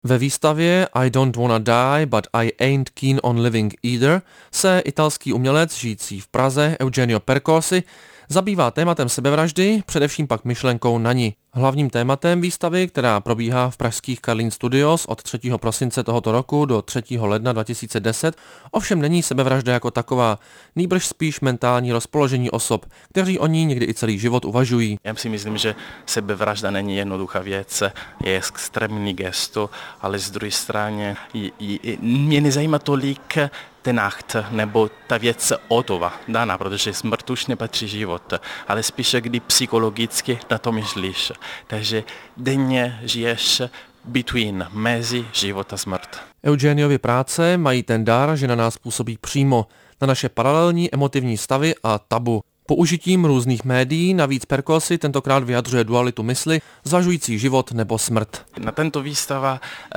Ve výstavě I don't wanna die, but I ain't keen on living either se italský umělec žijící v Praze Eugenio Percosi zabývá tématem sebevraždy, především pak myšlenkou na ni. Hlavním tématem výstavy, která probíhá v pražských Karlín Studios od 3. prosince tohoto roku do 3. ledna 2010, ovšem není sebevražda jako taková, nýbrž spíš mentální rozpoložení osob, kteří o ní někdy i celý život uvažují. Já si myslím, že sebevražda není jednoduchá věc, je extrémní gesto, ale z druhé strany mě nezajímá tolik ten akt nebo ta věc hotová, daná, protože smrt už nepatří život, ale spíše kdy psychologicky na to myslíš. Takže denně žiješ mezi život a smrt. Eugeniovy práce mají ten dar, že na nás působí přímo, na naše paralelní emotivní stavy a tabu. Použitím různých médií navíc Percosi tentokrát vyjadřuje dualitu mysli, zvažující život nebo smrt. Na tento výstava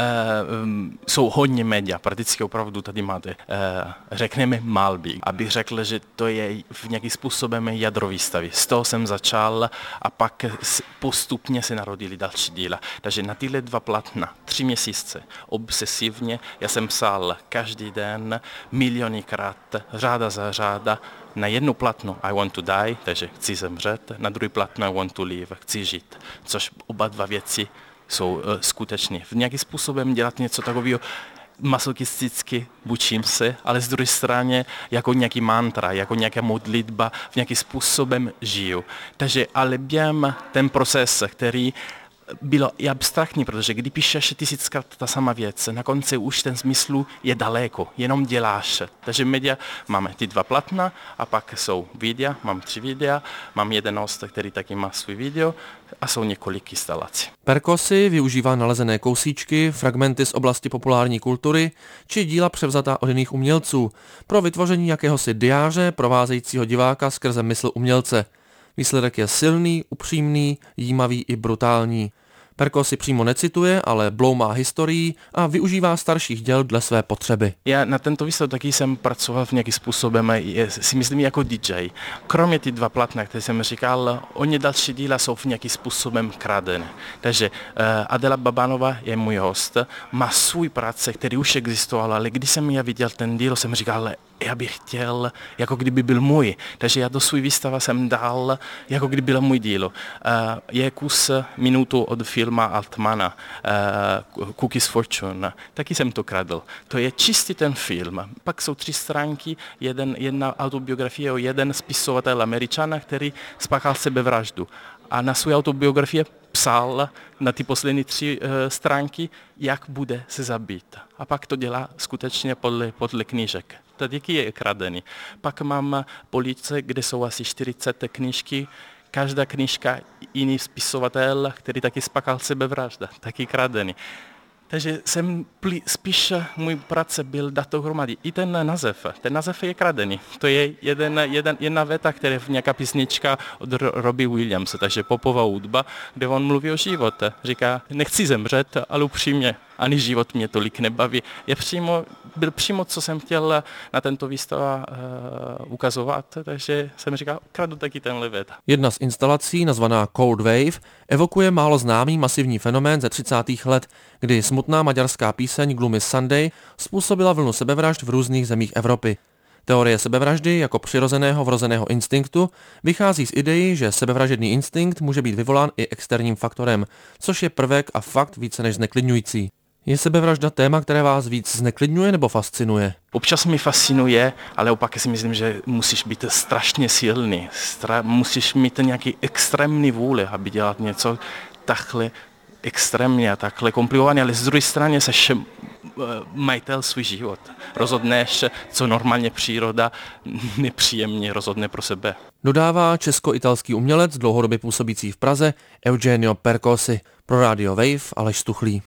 jsou hodně média, prakticky opravdu tady máte, řekneme malby, abych řekl, že to je v nějakým způsobem jádro výstavy. Z toho jsem začal a pak postupně se narodily další díla. Takže na tyhle dva platna, 3 měsíce, obsesivně, já jsem psal každý den, milionikrát, řáda za řáda. Na jedno platno I want to die, takže chci zemřet, na druhé platno I want to live, chci žít, což oba dva věci jsou skutečné. V nějakým způsobem dělat něco takového masochisticky, bučím se, ale z druhé strany jako nějaký mantra, jako nějaká modlitba, v nějakým způsobem žiju. Takže ale během ten proces, který bylo i abstraktní, protože když píšeš 1000krát ta sama věc, na konci už ten smysl je daleko, jenom děláš. Takže média máme ty dva platna a pak jsou videa, mám 3 videa, mám jeden host, který taky má svůj video a jsou několik instalací. Percosi využívá nalezené kousíčky, fragmenty z oblasti populární kultury či díla převzatá od jiných umělců pro vytvoření jakéhosi diáře provázejícího diváka skrze mysl umělce. Výsledek je silný, upřímný, jímavý i brutální. Percosi přímo necituje, ale bloumá historií a využívá starších děl dle své potřeby. Já na tento výstav taky jsem pracoval v nějakým způsobem, si myslím jako DJ. Kromě ty dva platna, které jsem říkal, oni další díla jsou v nějakým způsobem kradené. Takže Adela Babanova je můj host, má svůj práce, který už existoval, ale když jsem já viděl ten díl, jsem říkal, já bych chtěl, jako kdyby byl můj. Takže já do svůj výstava jsem dal, jako kdyby byl můj díl. Je kus minutu od filma Altmana, Cookies Fortune. Taky jsem to kradl. To je čistý ten film. Pak jsou 3 stránky, jedna autobiografie o jeden spisovatel Američana, který spáchal sebevraždu. A na své autobiografii psal na ty poslední 3 stránky, jak bude se zabít. A pak to dělá skutečně podle knížek. Tady je kradený. Pak mám police, kde jsou asi 40 knížky. Každá knížka jiný spisovatel, který taky spáchal sebevražda, taky kradený. Takže jsem spíš můj práce byl dát dohromady. I ten název je kradený. To je jedna věta, která je nějaká písnička od Robbie Williams, takže popová hudba, kde on mluví o životě. Říká, nechci zemřet, ale upřímně, ani život mě tolik nebaví. Byl přímo, co jsem chtěl na tento výstava ukazovat, takže jsem říkal, kradu taky tenhle věta. Jedna z instalací, nazvaná Cold Wave, evokuje málo známý masivní fenomén ze 30. let, kdy smutná maďarská píseň Gloomy Sunday způsobila vlnu sebevražd v různých zemích Evropy. Teorie sebevraždy jako přirozeného vrozeného instinktu vychází z idei, že sebevražedný instinkt může být vyvolán i externím faktorem, což je prvek a fakt více než zneklidňující. Je sebevražda téma, které vás víc zneklidňuje nebo fascinuje? Občas mi fascinuje, ale opak si myslím, že musíš být strašně silný. Musíš mít nějaký extrémní vůle, aby dělat něco takhle extrémně a takhle komplikované, ale z druhé strany seš majitel svůj život. Rozhodneš, co normálně příroda nepříjemně rozhodne pro sebe. Dodává česko-italský umělec dlouhodobě působící v Praze Eugenio Percosi. Pro Radio Wave Aleš Stuchlý.